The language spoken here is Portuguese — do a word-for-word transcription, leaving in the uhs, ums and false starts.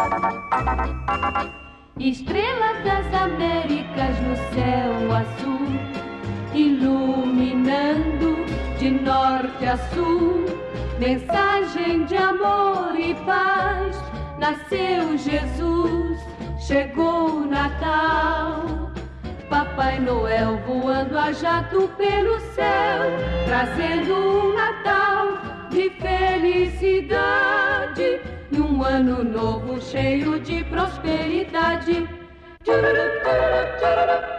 Estrela das Américas no céu azul, iluminando de norte a sul, mensagem de amor e paz. Nasceu Jesus, chegou o Natal. Papai Noel voando a jato pelo céu, trazendo um Natal de felicidade e um ano novo cheio de prosperidade. Tchururu, tchururu, tchururu.